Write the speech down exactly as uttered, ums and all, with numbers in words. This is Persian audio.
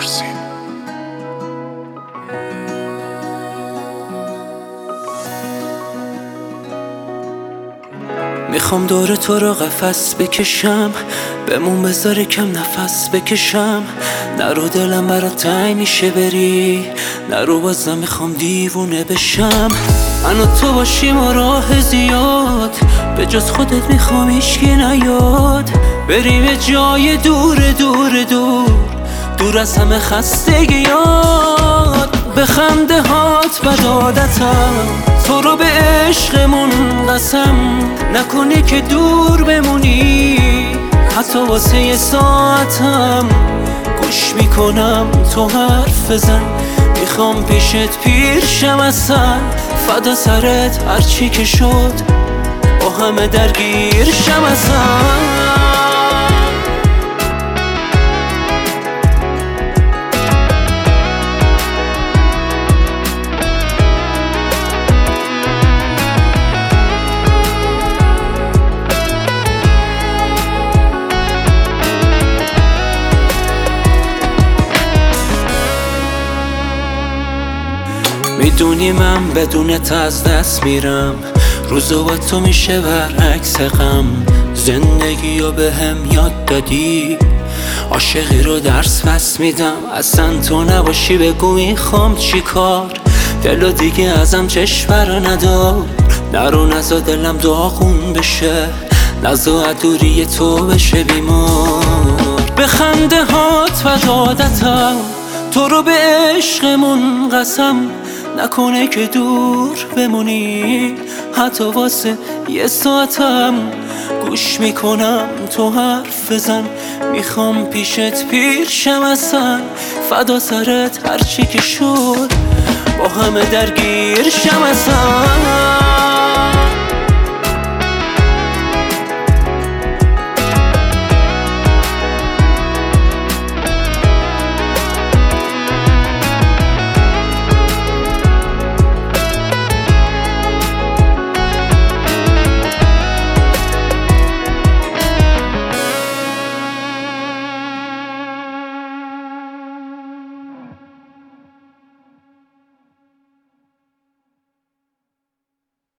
فارسی. میخوام دور تو رو قفس بکشم، بمون بذار کم نفس بکشم. نرو دلم برات تنگ میشه بری، نرو بازم میخوام دیوونه بشم. من و تو باشیم و راه زیاد، به جز خودت میخوام هیچکی نیاد. بریم یه جای دور دور دور، دور از همه خستگیات. به خنده هات بد عادتم، تو رو به عشقمون قسم. نکنی که دور بمونی حتی واسه یه ساعتم. گوش میکنم تو حرف بزن، میخوام پیشت پیر شم اصلا. فدا سرت هرچی که شد، با همه درگیر شم اصلا. میدونی من بدونت از دست میرم، روزا با تو میشه برعکس غم. زندگی رو به هم یاد دادی، عاشقی رو درس پس میدم. اصلا تو نباشی بگو میخوام چی کار، دلو دیگه ازم چشم برا ندار. نرو نزا دلم داغون بشه، نزا دوری تو بشه بیمار. به خنده هات و عادتم، تو رو به عشقمون قسم. نکنه که دور بمونی حتی واسه یه ساعتم. گوش میکنم تو حرف بزن، میخوام پیشت پیر شم اصلا. فدا سرت هرچی که شد، با همه درگیر شم اصلا.